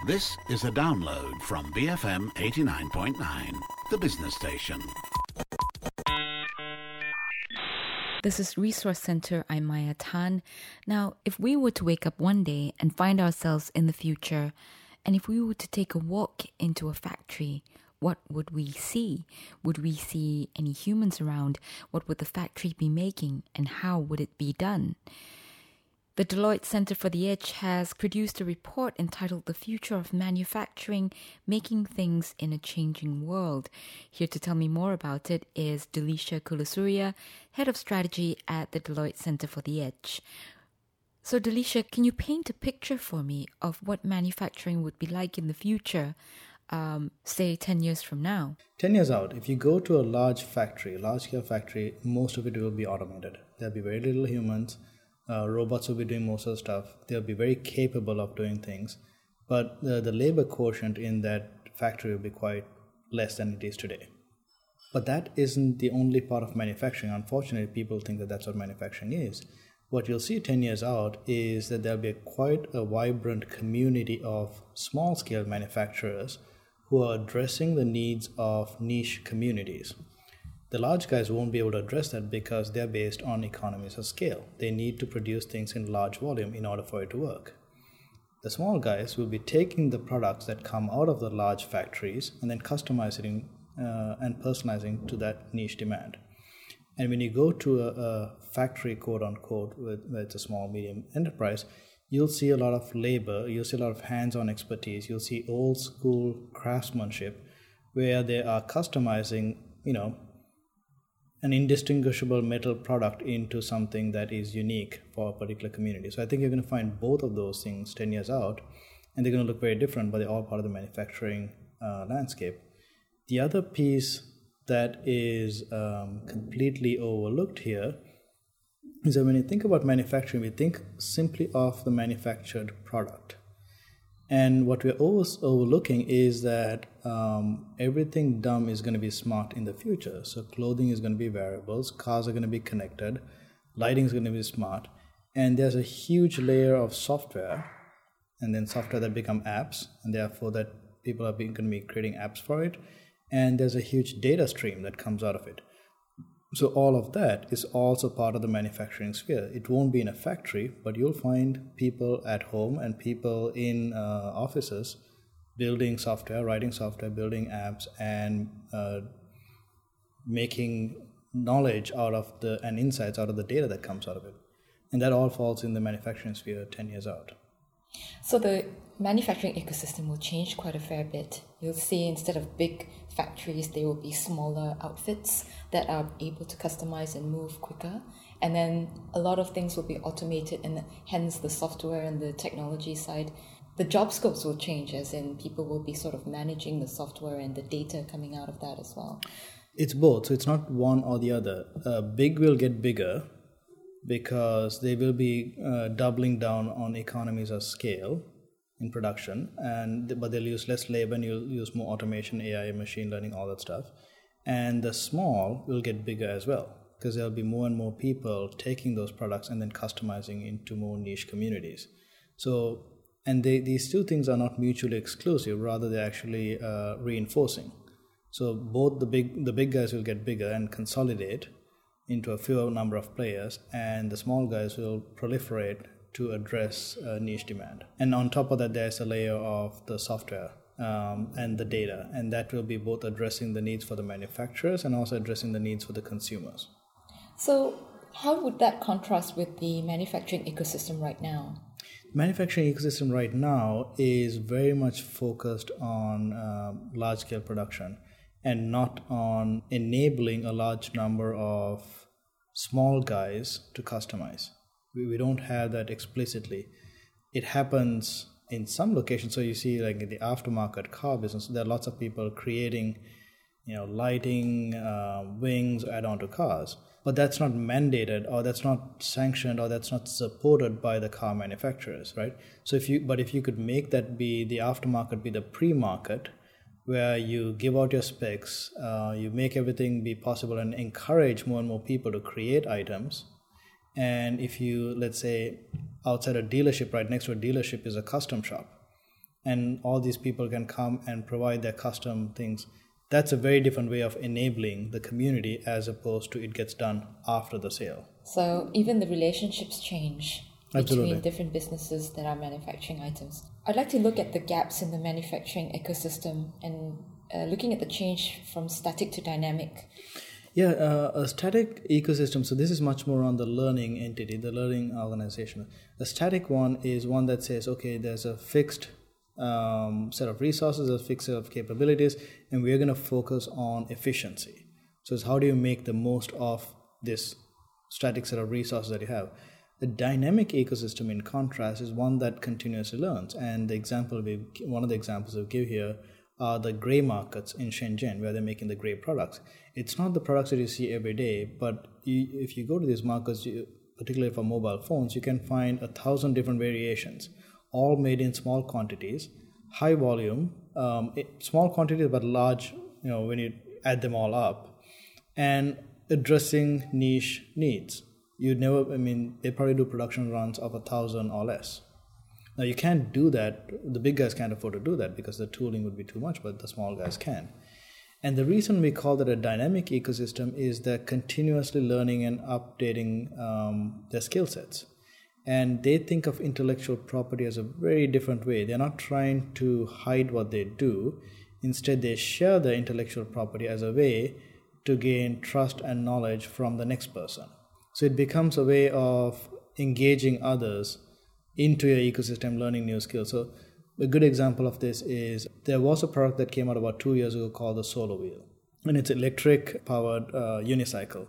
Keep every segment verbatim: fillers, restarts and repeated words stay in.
This is a download from B F M eighty-nine point nine, the business station. This is Resource Center. I'm Maya Tan. Now, if we were to wake up one day and find ourselves in the future, and if we were to take a walk into a factory, what would we see? Would we see any humans around? What would the factory be making, and how would it be done? The Deloitte Center for the Edge has produced a report entitled The Future of Manufacturing, Making Things in a Changing World. Here to tell me more about it is Delisha Kulasurya, Head of Strategy at the Deloitte Center for the Edge. So Delisha, can you paint a picture for me of what manufacturing would be like in the future, um, say ten years from now? ten years out, if you go to a large factory, a large-scale factory, most of it will be automated. There'll be very little humans. Uh, robots will be doing most of the stuff. They'll be very capable of doing things. But the, the labor quotient in that factory will be quite less than it is today. But that isn't the only part of manufacturing. Unfortunately, people think that that's what manufacturing is. What you'll see ten years out is that there'll be a quite a vibrant community of small-scale manufacturers who are addressing the needs of niche communities. The large guys won't be able to address that because they're based on economies of scale. They need to produce things in large volume in order for it to work. The small guys will be taking the products that come out of the large factories and then customizing uh, and personalizing to that niche demand. And when you go to a, a factory, quote unquote, with, where it's a small, medium enterprise, you'll see a lot of labor, you'll see a lot of hands-on expertise, you'll see old school craftsmanship where they are customizing, you know, an indistinguishable metal product into something that is unique for a particular community. So I think you're going to find both of those things ten years out, and they're going to look very different, but they're all part of the manufacturing uh, landscape. The other piece that is um, completely overlooked here is that when you think about manufacturing, we think simply of the manufactured product. And what we're always overlooking is that um, everything dumb is going to be smart in the future. So clothing is going to be wearables, cars are going to be connected, lighting is going to be smart, and there's a huge layer of software, and then software that become apps, and therefore that people are being, going to be creating apps for it, and there's a huge data stream that comes out of it. So all of that is also part of the manufacturing sphere. It won't be in a factory, but you'll find people at home and people in uh, offices building software, writing software, building apps, and uh, making knowledge out of the and insights out of the data that comes out of it. And that all falls in the manufacturing sphere ten years out. So the manufacturing ecosystem will change quite a fair bit. You'll see instead of big factories, there will be smaller outfits that are able to customize and move quicker. And then a lot of things will be automated, and hence the software and the technology side. The job scopes will change, as in people will be sort of managing the software and the data coming out of that as well. It's both. So it's not one or the other. Uh, big will get bigger because they will be uh, doubling down on economies of scale in production, and but they'll use less labor and you'll use more automation, A I, machine learning, all that stuff. And the small will get bigger as well because there'll be more and more people taking those products and then customizing into more niche communities. So, and they, these two things are not mutually exclusive, rather they're actually uh, reinforcing. So both the big the big guys will get bigger and consolidate into a fewer number of players, and the small guys will proliferate to address uh, niche demand. And on top of that, there's a layer of the software um, and the data, and that will be both addressing the needs for the manufacturers and also addressing the needs for the consumers. So how would that contrast with the manufacturing ecosystem right now? Manufacturing ecosystem right now is very much focused on uh, large-scale production and not on enabling a large number of small guys to customize. We, we don't have that explicitly. It happens in some locations. So you see, like in the aftermarket car business, there are lots of people creating, you know, lighting, uh, wings, add-on to cars. But that's not mandated, or that's not sanctioned, or that's not supported by the car manufacturers, right? So if you, but if you could make that be the aftermarket, be the pre-market, where you give out your specs, uh, you make everything be possible and encourage more and more people to create items. And if you, let's say, outside a dealership, right next to a dealership is a custom shop, and all these people can come and provide their custom things. That's a very different way of enabling the community as opposed to it gets done after the sale. So even the relationships change Absolutely. between different businesses that are manufacturing items. I'd like to look at the gaps in the manufacturing ecosystem and uh, looking at the change from static to dynamic. Yeah, uh, a static ecosystem, so this is much more on the learning entity, the learning organization. A static one is one that says, okay, there's a fixed um, set of resources, a fixed set of capabilities, and we're going to focus on efficiency. So it's how do you make the most of this static set of resources that you have. The dynamic ecosystem, in contrast, is one that continuously learns. And the example we, one of the examples we give here are the gray markets in Shenzhen, where they're making the gray products. It's not the products that you see every day, but you, if you go to these markets, you, particularly for mobile phones, you can find a thousand different variations, all made in small quantities, high volume, um, it, small quantities but large, you know, when you add them all up, and addressing niche needs. You'd never, I mean, they probably do production runs of a thousand or less. Now, you can't do that. The big guys can't afford to do that because the tooling would be too much, but the small guys can. And the reason we call that a dynamic ecosystem is they're continuously learning and updating um, their skill sets. And they think of intellectual property as a very different way. They're not trying to hide what they do. Instead, they share their intellectual property as a way to gain trust and knowledge from the next person. So it becomes a way of engaging others into your ecosystem, learning new skills. So a good example of this is there was a product that came out about two years ago called the Solo Wheel. And it's electric powered uh, unicycle.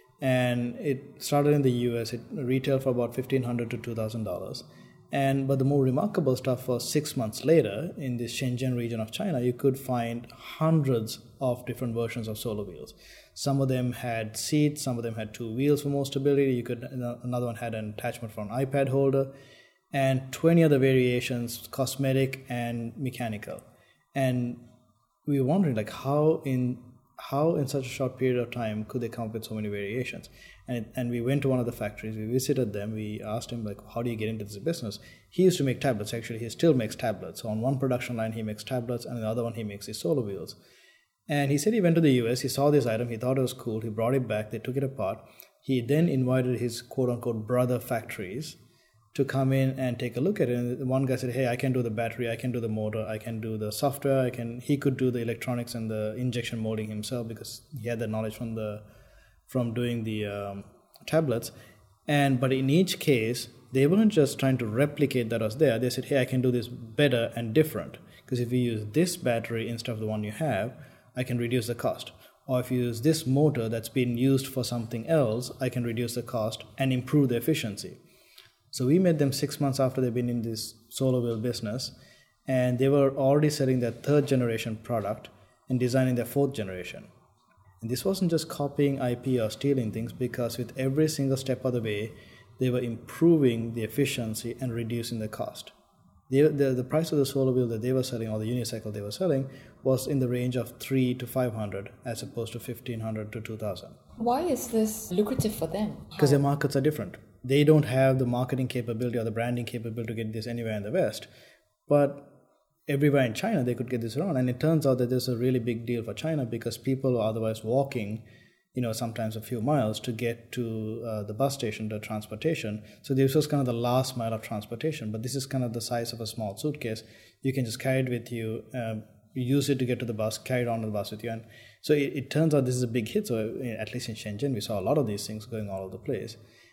And it started in the U S. It retailed for about fifteen hundred dollars to two thousand dollars. And but the more remarkable stuff was six months later in the Shenzhen region of China, you could find hundreds of different versions of Solo Wheels. Some of them had seats, some of them had two wheels for more stability. You could another one had an attachment for an iPad holder, and twenty other variations, cosmetic and mechanical. And we were wondering, like, how in how in such a short period of time could they come up with so many variations? And and we went to one of the factories, we visited them, we asked him, like, how do you get into this business? He used to make tablets, actually. He still makes tablets. So on one production line, he makes tablets, and on the other one, he makes his Solo Wheels. And he said he went to the U S, he saw this item, he thought it was cool, he brought it back, they took it apart. He then invited his quote-unquote brother factories to come in and take a look at it. And one guy said, hey, I can do the battery, I can do the motor, I can do the software, I can. He could do the electronics and the injection molding himself because he had that knowledge from the from doing the um, tablets. And but in each case, they weren't just trying to replicate that was there. They said, hey, I can do this better and different. Because if you use this battery instead of the one you have, I can reduce the cost. Or if you use this motor that's been used for something else, I can reduce the cost and improve the efficiency. So we met them six months after they've been in this Solo Wheel business, and they were already selling their third generation product and designing their fourth generation. And this wasn't just copying I P or stealing things, because with every single step of the way, they were improving the efficiency and reducing the cost. The, the, the price of the Solo Wheel that they were selling, or the unicycle they were selling, was in the range of three to five hundred as opposed to fifteen hundred to two thousand. Why is this lucrative for them? Because their markets are different. They don't have the marketing capability or the branding capability to get this anywhere in the West. But everywhere in China, they could get this around. And it turns out that this is a really big deal for China, because people are otherwise walking, you know, sometimes a few miles to get to uh, the bus station, the transportation. So this was kind of the last mile of transportation. But this is kind of the size of a small suitcase. You can just carry it with you, um, use it to get to the bus, carry it on to the bus with you. And so it, it turns out this is a big hit. So at least in Shenzhen, we saw a lot of these things going all over the place.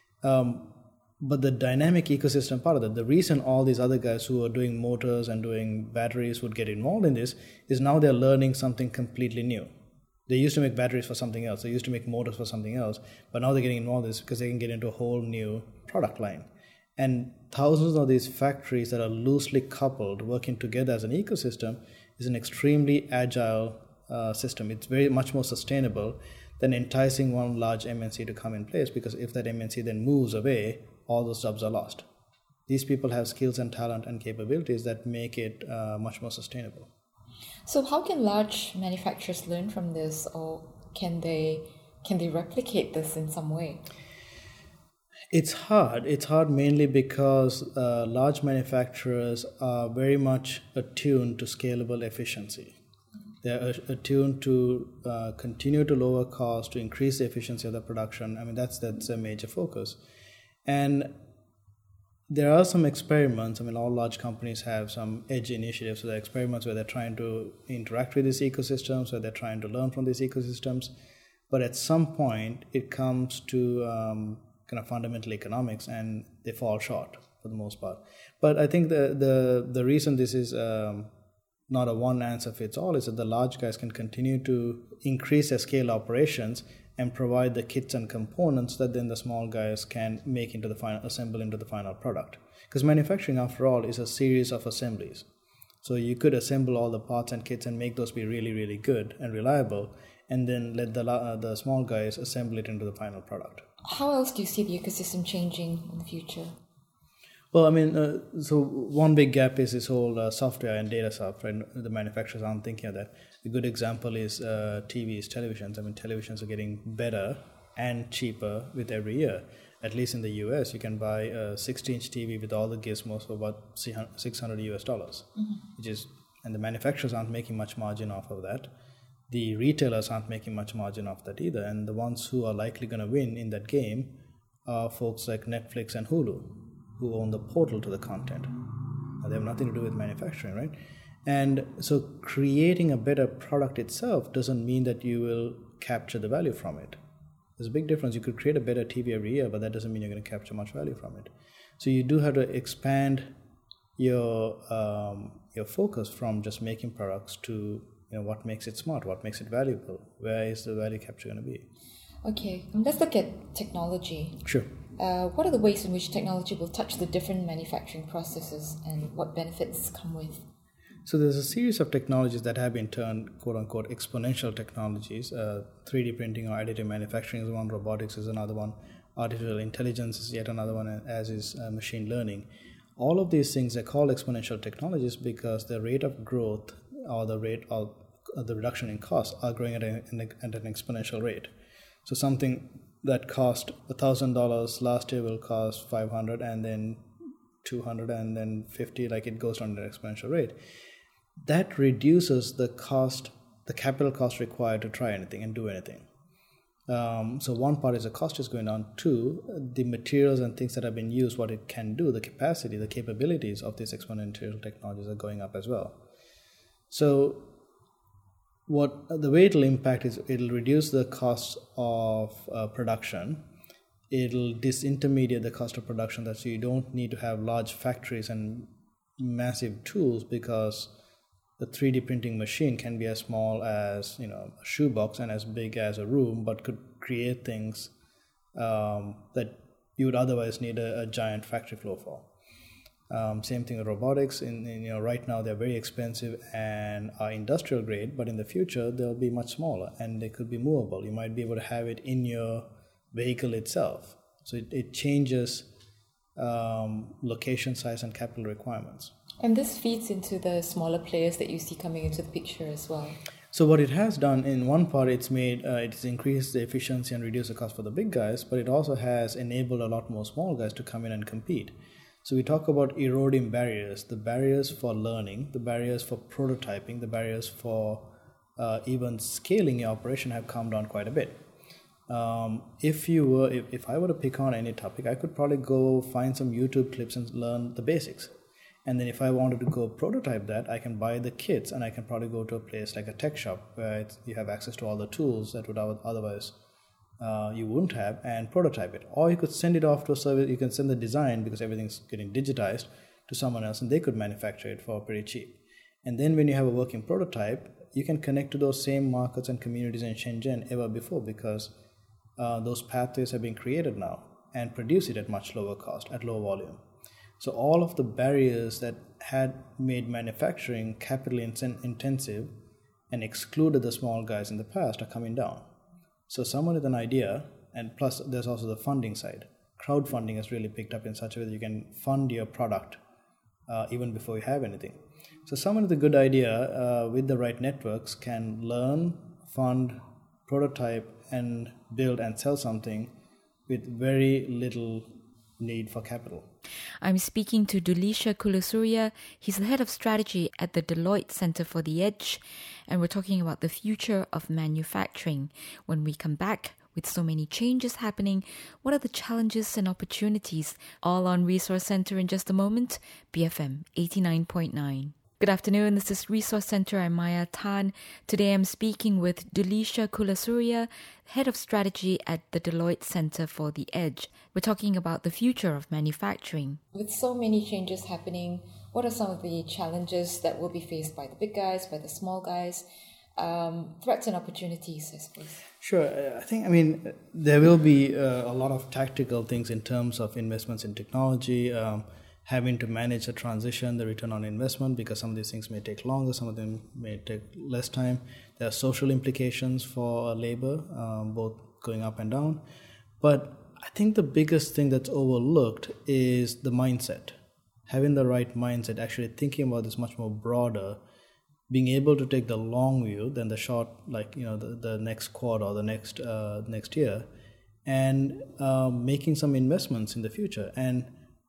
Um, but the dynamic ecosystem part of it, the reason all these other guys who are doing motors and doing batteries would get involved in this is now they're learning something completely new. They used to make batteries for something else. They used to make motors for something else. But now they're getting involved in this because they can get into a whole new product line. And thousands of these factories that are loosely coupled, working together as an ecosystem, is an extremely agile uh, system. It's very much more sustainable than enticing one large M N C to come in place, because if that M N C then moves away, all those jobs are lost. These people have skills and talent and capabilities that make it uh, much more sustainable. So how can large manufacturers learn from this, or can they can they replicate this in some way? It's hard. It's hard mainly because uh, large manufacturers are very much attuned to scalable efficiency. They're attuned to uh, continue to lower cost, to increase the efficiency of the production. I mean, that's that's a major focus. And there are some experiments. I mean, all large companies have some edge initiatives. So there are experiments where they're trying to interact with these ecosystems, where they're trying to learn from these ecosystems. But at some point, it comes to um, kind of fundamental economics, and they fall short for the most part. But I think the the, the reason this is um, not a one answer fits all is that the large guys can continue to increase their scale operations and provide the kits and components that then the small guys can make into the final, assemble into the final product. Because manufacturing, after all, is a series of assemblies. So you could assemble all the parts and kits and make those be really, really good and reliable, and then let the uh, the small guys assemble it into the final product. How else do you see the ecosystem changing in the future? Well, I mean, uh, so one big gap is this whole uh, software and data software. And the manufacturers aren't thinking of that. A good example is uh, T Vs, televisions. I mean, televisions are getting better and cheaper with every year. At least in the U S, you can buy a sixty-inch T V with all the gizmos for about six hundred U S dollars, mm-hmm. which is, and the manufacturers aren't making much margin off of that. The retailers aren't making much margin off that either. And the ones who are likely going to win in that game are folks like Netflix and Hulu, who own the portal to the content. Now, they have nothing to do with manufacturing, right? And so creating a better product itself doesn't mean that you will capture the value from it. There's a big difference. You could create a better T V every year, but that doesn't mean you're going to capture much value from it. So you do have to expand your um, your focus from just making products to, you know, what makes it smart, what makes it valuable, where is the value capture going to be? Okay, let's look at technology. Sure. Uh, what are the ways in which technology will touch the different manufacturing processes, and what benefits come with? So there's a series of technologies that have been turned, quote-unquote, exponential technologies. Uh, three D printing or additive manufacturing is one, robotics is another one, artificial intelligence is yet another one, as is uh, machine learning. All of these things are called exponential technologies because the rate of growth or the rate of uh, the reduction in costs are growing at, a, at an exponential rate. So something that cost one thousand dollars last year will cost five hundred dollars and then two hundred dollars and then fifty dollars, like it goes on at an exponential rate. That reduces the cost, the capital cost required to try anything and do anything. Um, so one part is the cost is going down. Two, the materials and things that have been used, what it can do, the capacity, the capabilities of these exponential technologies are going up as well. So what the way it'll impact is it'll reduce the cost of uh, production. It'll disintermediate the cost of production, that so you don't need to have large factories and massive tools, because the three D printing machine can be as small as, you know, a shoebox and as big as a room, but could create things um, that you would otherwise need a, a giant factory floor for. Um, same thing with robotics. In, in you know right now they're very expensive and are industrial grade, but in the future they'll be much smaller and they could be movable. You might be able to have it in your vehicle itself. So it, it changes um, location size and capital requirements. And this feeds into the smaller players that you see coming into the picture as well. So what it has done, in one part, it's made uh, it's increased the efficiency and reduced the cost for the big guys, but it also has enabled a lot more small guys to come in and compete. So we talk about eroding barriers, the barriers for learning, the barriers for prototyping, the barriers for uh, even scaling your operation have come down quite a bit. Um, if you were, if, if I were to pick on any topic, I could probably go find some YouTube clips and learn the basics. And then if I wanted to go prototype that, I can buy the kits and I can probably go to a place like a tech shop where it's, you have access to all the tools that would otherwise uh, you wouldn't have, and prototype it. Or you could send it off to a service, you can send the design, because everything's getting digitized, to someone else and they could manufacture it for pretty cheap. And then when you have a working prototype, you can connect to those same markets and communities in Shenzhen ever before, because uh, those pathways have been created now and produce it at much lower cost, at low volume. So all of the barriers that had made manufacturing capital intensive and excluded the small guys in the past are coming down. So someone with an idea, and plus there's also the funding side. Crowdfunding has really picked up in such a way that you can fund your product uh, even before you have anything. So someone with a good idea uh, with the right networks can learn, fund, prototype, and build and sell something with very little need for capital. I'm speaking to Duleesha Kulasurya. He's the head of strategy at the Deloitte Center for the Edge, and we're talking about the future of manufacturing. When we come back, with so many changes happening, what are the challenges and opportunities? All on Resource Center in just a moment. B F M eighty-nine point nine. Good afternoon, this is Resource Center. I'm Maya Tan. Today I'm speaking with Duleesha Kulasurya, Head of Strategy at the Deloitte Center for the Edge. We're talking about the future of manufacturing. With so many changes happening, what are some of the challenges that will be faced by the big guys, by the small guys? Um, threats and opportunities, I suppose. Sure. I think, I mean, there will be uh, a lot of tactical things in terms of investments in technology, um, having to manage the transition, the return on investment, because some of these things may take longer, some of them may take less time. There are social implications for labor, um, both going up and down. But I think the biggest thing that's overlooked is the mindset. Having the right mindset, actually thinking about this much more broader, being able to take the long view than the short, like, you know, the, the next quarter or the next uh, next year, and uh, making some investments in the future. And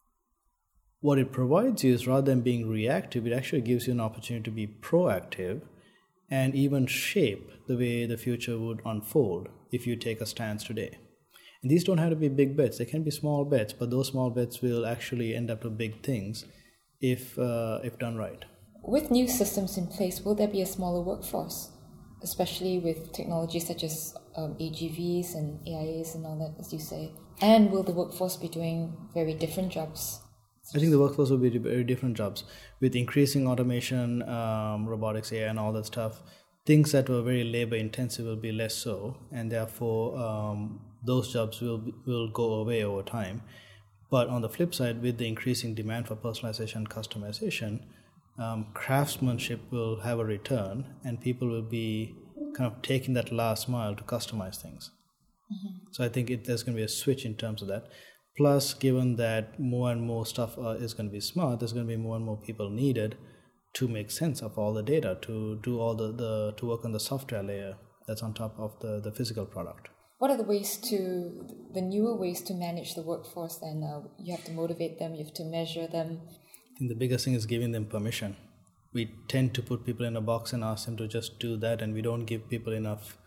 what it provides you is, rather than being reactive, it actually gives you an opportunity to be proactive and even shape the way the future would unfold if you take a stance today. And these don't have to be big bets. They can be small bets, but those small bets will actually end up to big things if uh, if done right. With new systems in place, will there be a smaller workforce, especially with technology such as um, A G Vs and A I As and all that, as you say? And will the workforce be doing very different jobs? I think the workforce will be very different jobs. With increasing automation, um, robotics, A I, and all that stuff, things that were very labor intensive will be less so, and therefore um, those jobs will will go away over time. But on the flip side, with the increasing demand for personalization and customization, um, craftsmanship will have a return, and people will be kind of taking that last mile to customize things. Mm-hmm. So I think it, there's going to be a switch in terms of that. Plus, given that more and more stuff uh, is going to be smart, there's going to be more and more people needed to make sense of all the data, to do all the, the to work on the software layer that's on top of the, the physical product. What are the ways to, the newer ways to manage the workforce then? Uh, you have to motivate them, you have to measure them. I think the biggest thing is giving them permission. We tend to put people in a box and ask them to just do that, and we don't give people enough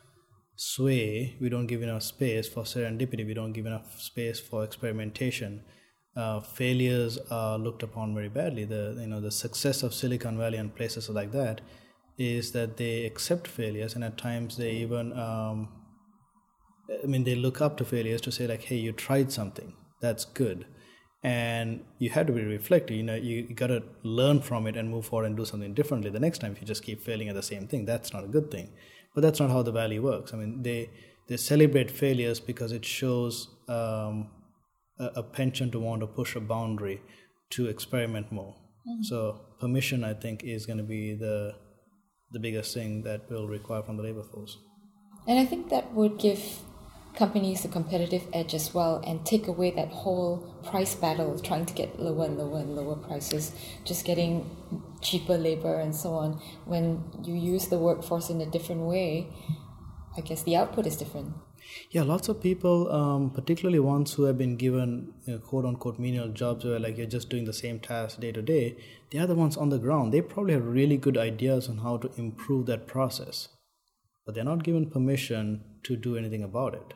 sway, we don't give enough space for serendipity, we don't give enough space for experimentation. Uh, failures are looked upon very badly. The you know the success of Silicon Valley and places like that is that they accept failures, and at times they even um, I mean they look up to failures to say, like, hey, you tried something, that's good, and you have to be reflective. You know, you, you got to learn from it and move forward and do something differently the next time. If you just keep failing at the same thing, that's not a good thing. But that's not how the Valley works. I mean, they they celebrate failures because it shows um, a, a penchant to want to push a boundary, to experiment more. Mm-hmm. So permission, I think, is going to be the the biggest thing that we'll require from the labor force. And I think that would give companies a competitive edge as well, and take away that whole price battle, trying to get lower and lower and lower prices, just getting cheaper labor and so on. When you use the workforce in a different way, I guess the output is different. Yeah, lots of people, um, particularly ones who have been given, you know, quote-unquote menial jobs where, like, you're just doing the same task day to day, they are the ones on the ground. They probably have really good ideas on how to improve that process, but they're not given permission to do anything about it.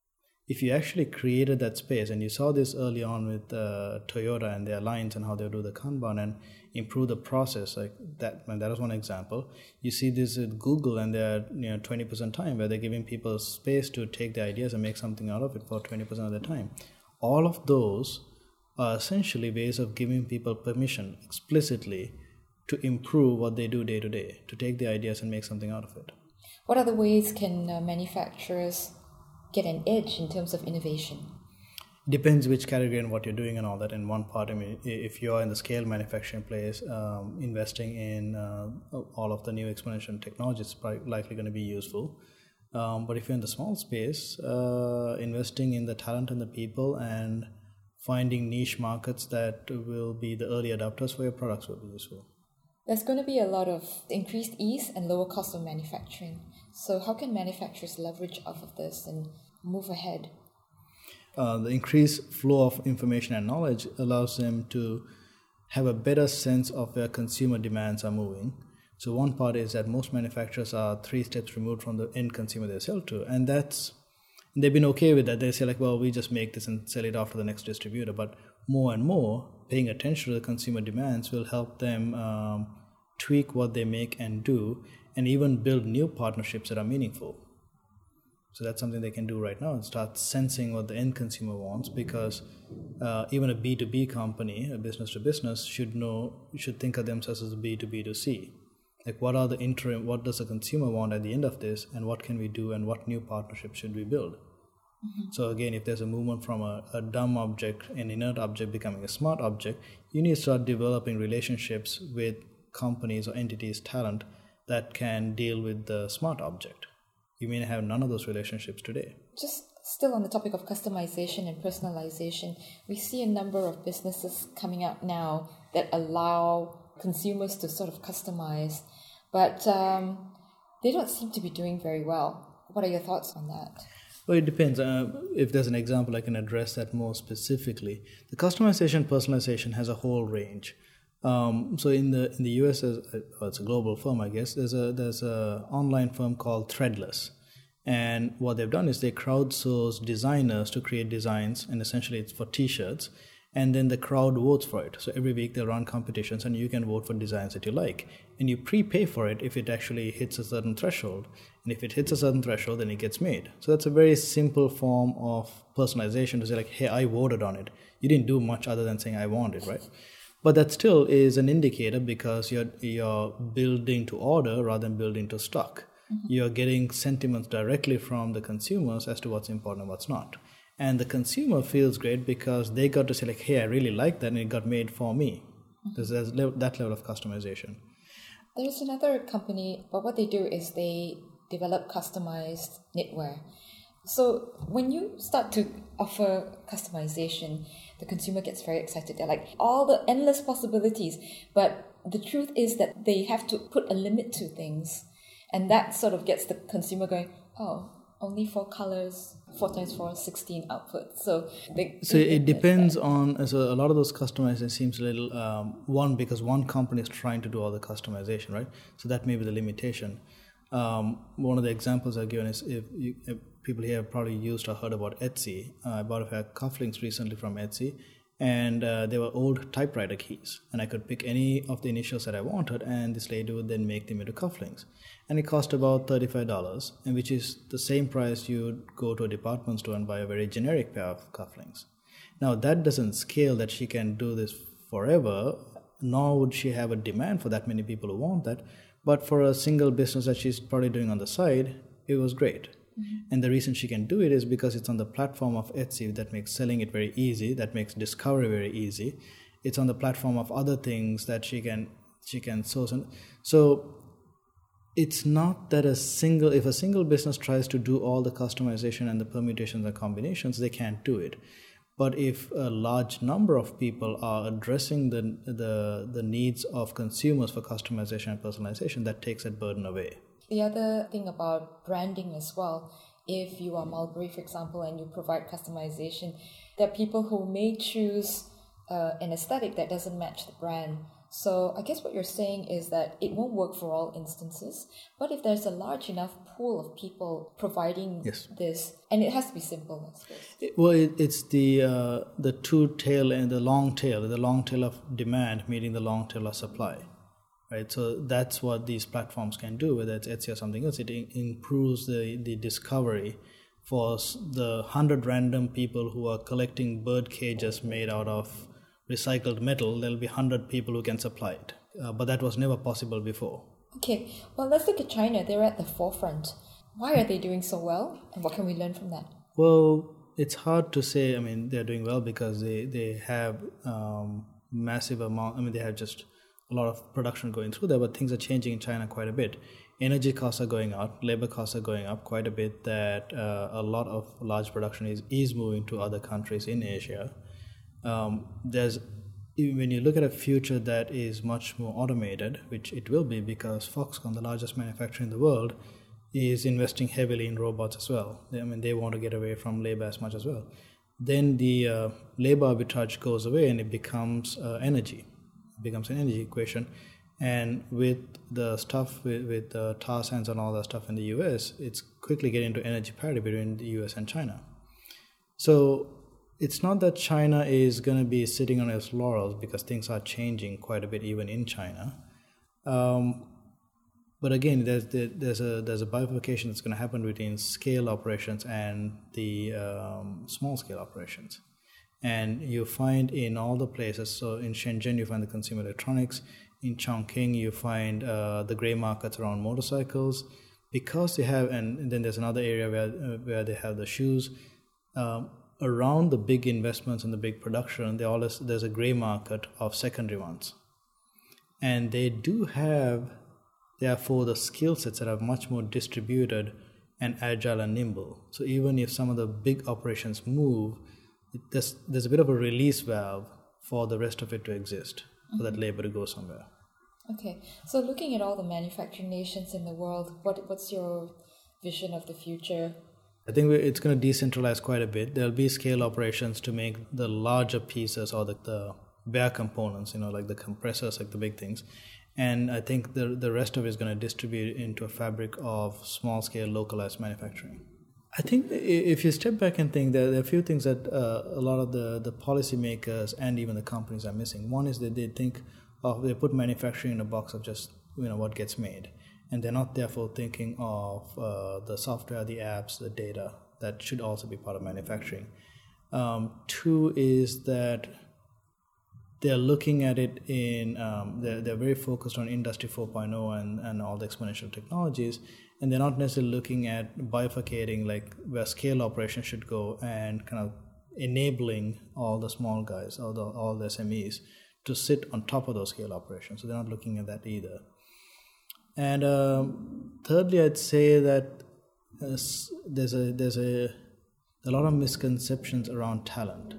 If you actually created that space, and you saw this early on with uh, Toyota and their lines and how they do the Kanban and improve the process, like that, and that is one example. You see this with Google and their, you know, twenty percent time, where they're giving people space to take their ideas and make something out of it for twenty percent of the time. All of those are essentially ways of giving people permission explicitly to improve what they do day to day, to take the ideas and make something out of it. What other ways can uh, manufacturers get an edge in terms of innovation? Depends which category and what you're doing and all that. In one part, I mean, if you're in the scale manufacturing place, um, investing in uh, all of the new exponential technology is likely going to be useful. Um, but if you're in the small space, uh, investing in the talent and the people and finding niche markets that will be the early adopters for your products will be useful. There's going to be a lot of increased ease and lower cost of manufacturing. So how can manufacturers leverage off of this and move ahead? Uh, the increased flow of information and knowledge allows them to have a better sense of where consumer demands are moving. So one part is that most manufacturers are three steps removed from the end consumer they sell to, and that's they've been okay with that. They say like, well, we just make this and sell it off to the next distributor. But more and more, paying attention to the consumer demands will help them um, tweak what they make and do, and even build new partnerships that are meaningful. So that's something they can do right now and start sensing what the end consumer wants, because uh, even a B two B company, a business to business, should know, should think of themselves as a B two B to C. Like, what are the interim, what does the consumer want at the end of this, and what can we do, and what new partnerships should we build? Mm-hmm. So again, if there's a movement from a, a dumb object, an inert object becoming a smart object, you need to start developing relationships with companies or entities, talent that can deal with the smart object. You may have none of those relationships today. Just still on the topic of customization and personalization, we see a number of businesses coming out now that allow consumers to sort of customize, but um, they don't seem to be doing very well. What are your thoughts on that? Well, it depends. Uh, if there's an example, I can address that more specifically. The customization, personalization has a whole range. Um, so in the in the U S, well, it's a global firm, I guess. There's a there's a online firm called Threadless, and what they've done is they crowdsource designers to create designs, and essentially it's for T-shirts, and then the crowd votes for it. So every week they run competitions, and you can vote for designs that you like, and you prepay for it if it actually hits a certain threshold, and if it hits a certain threshold, then it gets made. So that's a very simple form of personalization to say like, hey, I voted on it. You didn't do much other than saying I want it, right? But that still is an indicator, because you're you're building to order rather than building to stock. Mm-hmm. You're getting sentiments directly from the consumers as to what's important and what's not. And the consumer feels great because they got to say like, hey, I really like that, and it got made for me. Mm-hmm. There's, there's that level of customization. There's another company, but what they do is they develop customized knitwear. So when you start to offer customization, the consumer gets very excited. They're like, all the endless possibilities. But the truth is that they have to put a limit to things. And that sort of gets the consumer going, oh, only four colors, four times four, sixteen outputs. So they, so they, it depends on, so a lot of those customization seems a little, um, one, because one company is trying to do all the customization, right? So that may be the limitation. Um, one of the examples I've given is, if, you, if people here have probably used or heard about Etsy. Uh, I bought a pair of cufflinks recently from Etsy, and uh, they were old typewriter keys, and I could pick any of the initials that I wanted, and this lady would then make them into cufflinks, and it cost about thirty-five dollars, and which is the same price you'd go to a department store and buy a very generic pair of cufflinks. Now that doesn't scale that she can do this forever, nor would she have a demand for that many people who want that. But for a single business that she's probably doing on the side, it was great. Mm-hmm. And the reason she can do it is because it's on the platform of Etsy that makes selling it very easy, that makes discovery very easy. It's on the platform of other things that she can she can source. And so it's not that a single, if a single business tries to do all the customization and the permutations and combinations, they can't do it. But if a large number of people are addressing the, the the needs of consumers for customization and personalization, that takes that burden away. The other thing about branding as well, if you are Mulberry, for example, and you provide customization, there are people who may choose uh, an aesthetic that doesn't match the brand. So I guess what you're saying is that it won't work for all instances, but if there's a large enough pool of people providing yes. this, and it has to be simple, I suppose. It, well, it, it's the uh, the two tail and the long tail, the long tail of demand meeting the long tail of supply, right? So that's what these platforms can do, whether it's Etsy or something else. It in- improves the, the discovery for the hundred random people who are collecting bird cages made out of recycled metal. There'll be one hundred people who can supply it. Uh, but that was never possible before. Okay, well, let's look at China. They're at the forefront. Why are they doing so well? And what can we learn from that? Well, it's hard to say. I mean, they're doing well because they, they have um, massive amount. I mean, they have just a lot of production going through there, but things are changing in China quite a bit. Energy costs are going up, labor costs are going up quite a bit, that uh, a lot of large production is, is moving to other countries in Asia. Um, there's when you look at a future that is much more automated, which it will be because Foxconn, the largest manufacturer in the world, is investing heavily in robots as well. I mean, they want to get away from labor as much as well. then the uh, labor arbitrage goes away and it becomes uh, energy. It becomes an energy equation. And with the stuff with, with uh, tar sands and all that stuff in the U S, it's quickly getting into energy parity between the U S and China. So it's not that China is going to be sitting on its laurels, because things are changing quite a bit even in China. Um, but again, there's there's a there's a bifurcation that's going to happen between scale operations and the um, small scale operations. And you find in all the places, so in Shenzhen you find the consumer electronics, in Chongqing you find uh, the gray markets around motorcycles, because they have, and then there's another area where uh, where they have the shoes. Um, around the big investments and the big production, they always, there's a gray market of secondary ones. And they do have, therefore, the skill sets that are much more distributed and agile and nimble. So even if some of the big operations move, there's, there's a bit of a release valve for the rest of it to exist, mm-hmm. for that labor to go somewhere. Okay, so looking at all the manufacturing nations in the world, what what's your vision of the future? I think it's going to decentralize quite a bit. There'll be scale operations to make the larger pieces, or the, the bare components, you know, like the compressors, like the big things. And I think the the rest of it is going to distribute into a fabric of small scale localized manufacturing. I think if you step back and think, there are a few things that uh, a lot of the, the policymakers and even the companies are missing. One is that they think of, they put manufacturing in a box of just, you know, what gets made. And they're not therefore thinking of uh, the software, the apps, the data that should also be part of manufacturing. Um, two is that they're looking at it in, um, they're, they're very focused on Industry four point oh and, and all the exponential technologies, and they're not necessarily looking at bifurcating like where scale operations should go and kind of enabling all the small guys, all the, all the S M Es to sit on top of those scale operations. So they're not looking at that either. And um, thirdly, I'd say that uh, there's a there's a a lot of misconceptions around talent.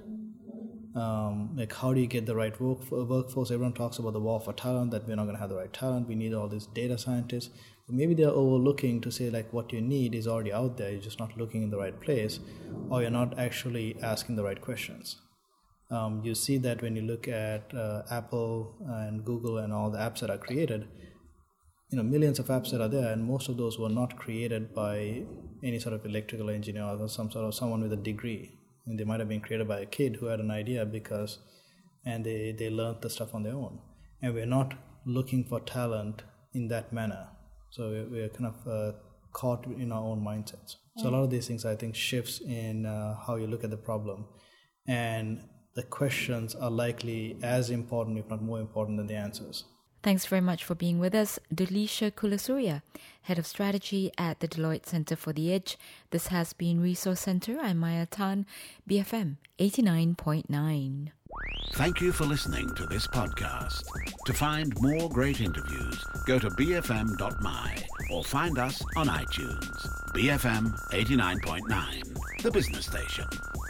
Um, like, how do you get the right work workforce? Everyone talks about the war for talent, that we're not going to have the right talent. We need all these data scientists. But maybe they're overlooking to say, like, what you need is already out there. You're just not looking in the right place, or you're not actually asking the right questions. Um, you see that when you look at uh, Apple and Google and all the apps that are created. You know, millions of apps that are there, and most of those were not created by any sort of electrical engineer or some sort of someone with a degree. And they might have been created by a kid who had an idea because, and they, they learned the stuff on their own. And we're not looking for talent in that manner. So we're, we're kind of uh, caught in our own mindsets. So a lot of these things, I think, shifts in uh, how you look at the problem. And the questions are likely as important, if not more important, than the answers. Thanks very much for being with us, Duleesha Kulasurya, Head of Strategy at the Deloitte Centre for the Edge. This has been Resource Centre. I'm Maya Tan, B F M eighty-nine point nine. Thank you for listening to this podcast. To find more great interviews, go to b f m dot m y or find us on iTunes. B F M eighty-nine point nine, the business station.